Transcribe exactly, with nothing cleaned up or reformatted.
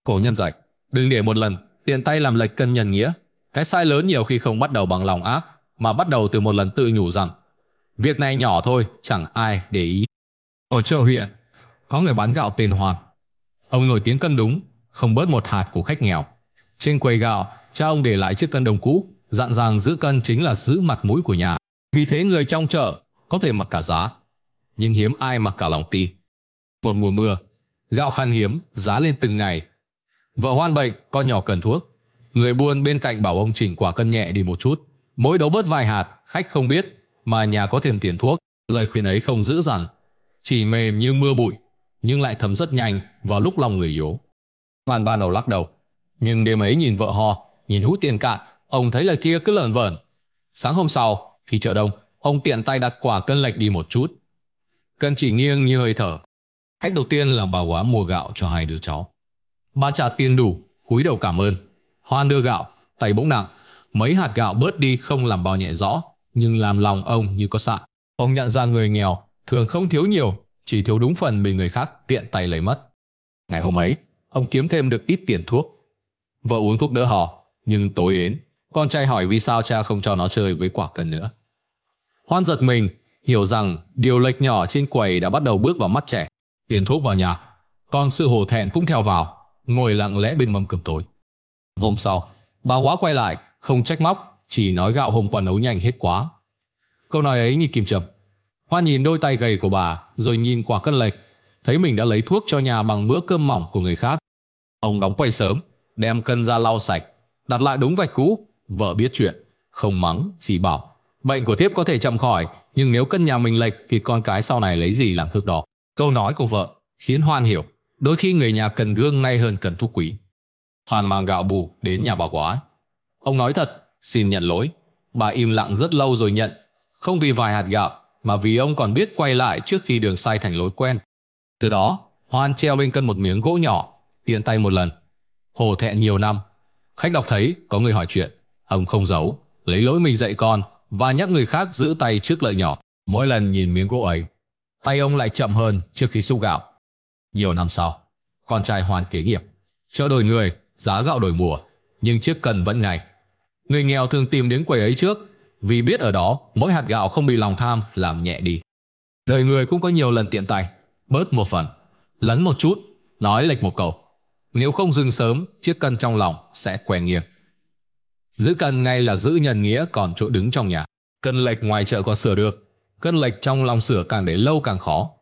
Cổ nhân dạy, đừng để một lần tiện tay làm lệch cân nhân nghĩa. Cái sai lớn nhiều khi không bắt đầu bằng lòng ác, mà bắt đầu từ một lần tự nhủ rằng việc này nhỏ thôi, chẳng ai để ý. Ở chợ huyện, có người bán gạo tên Hoàng. Ông nổi tiếng cân đúng, không bớt một hạt của khách nghèo. Trên quầy gạo, cha ông để lại chiếc cân đồng cũ, dặn rằng giữ cân chính là giữ mặt mũi của nhà. Vì thế người trong chợ có thể mặc cả giá, nhưng hiếm ai mặc cả lòng tin. Một mùa mưa, gạo khan hiếm, giá lên từng ngày. Vợ Hoan bệnh, con nhỏ cần thuốc. Người buôn bên cạnh bảo ông chỉnh quả cân nhẹ đi một chút. Mỗi đấu bớt vài hạt, khách không biết, mà nhà có thêm tiền thuốc. Lời khuyên ấy không dữ dằn, chỉ mềm như mưa bụi, nhưng lại thấm rất nhanh vào lúc lòng người yếu. Hoan ban đầu lắc đầu, nhưng đêm ấy nhìn vợ ho, nhìn hút tiền cạn, ông thấy lời kia cứ lởn vởn. Sáng hôm sau, khi chợ đông, ông tiện tay đặt quả cân lệch đi một chút. Cân chỉ nghiêng như hơi thở. Khách đầu tiên là bà Quá mua gạo cho hai đứa cháu. Bà trả tiền đủ, cúi đầu cảm ơn. Hoan đưa gạo, tay bỗng nặng. Mấy hạt gạo bớt đi không làm bao nhẹ rõ, nhưng làm lòng ông như có sạn. Ông nhận ra người nghèo thường không thiếu nhiều, chỉ thiếu đúng phần bị người khác tiện tay lấy mất. Ngày hôm ấy, ông kiếm thêm được ít tiền thuốc. Vợ uống thuốc đỡ hò, nhưng tối đến, con trai hỏi vì sao cha không cho nó chơi với quả cân nữa. Hoan giật mình, hiểu rằng điều lệch nhỏ trên quầy đã bắt đầu bước vào mắt trẻ. Tiền thuốc vào nhà, còn sự hổ thẹn cũng theo vào, ngồi lặng lẽ bên mâm cơm tối. Hôm sau, bà Quá quay lại, không trách móc, chỉ nói gạo hôm qua nấu nhanh hết quá. Câu nói ấy như kim châm. Hoan nhìn đôi tay gầy của bà, rồi nhìn quả cân lệch, thấy mình đã lấy thuốc cho nhà bằng bữa cơm mỏng của người khác. Ông đóng quầy sớm, đem cân ra lau sạch, đặt lại đúng vạch cũ. Vợ biết chuyện, không mắng, chỉ bảo bệnh của thiếp có thể chậm khỏi, nhưng nếu cân nhà mình lệch thì con cái sau này lấy gì làm thước đo. Câu nói của vợ khiến Hoan hiểu, đôi khi người nhà cần gương nay hơn cần thuốc quý. Hoan mang gạo bù đến nhà bà Quá. Ông nói thật, xin nhận lỗi. Bà im lặng rất lâu rồi nhận, không vì vài hạt gạo, mà vì ông còn biết quay lại trước khi đường sai thành lối quen. Từ đó, Hoan treo lên cân một miếng gỗ nhỏ, tiện tay một lần. Hổ thẹn nhiều năm, khách đọc thấy có người hỏi chuyện, ông không giấu, lấy lỗi mình dạy con và nhắc người khác giữ tay trước lợi nhỏ. Mỗi lần nhìn miếng gỗ ấy, tay ông lại chậm hơn trước khi xúc gạo. Nhiều năm sau, con trai Hoan kế nghiệp, chợ đổi người, giá gạo đổi mùa, nhưng chiếc cân vẫn ngày. Người nghèo thường tìm đến quầy ấy trước, vì biết ở đó mỗi hạt gạo không bị lòng tham làm nhẹ đi. Đời người cũng có nhiều lần tiện tay, bớt một phần, lấn một chút, nói lệch một câu. Nếu không dừng sớm, chiếc cân trong lòng sẽ quen nghiêng. Giữ cân ngay là giữ nhân nghĩa còn chỗ đứng trong nhà. Cân lệch ngoài chợ có sửa được, cân lệch trong lòng sửa càng để lâu càng khó.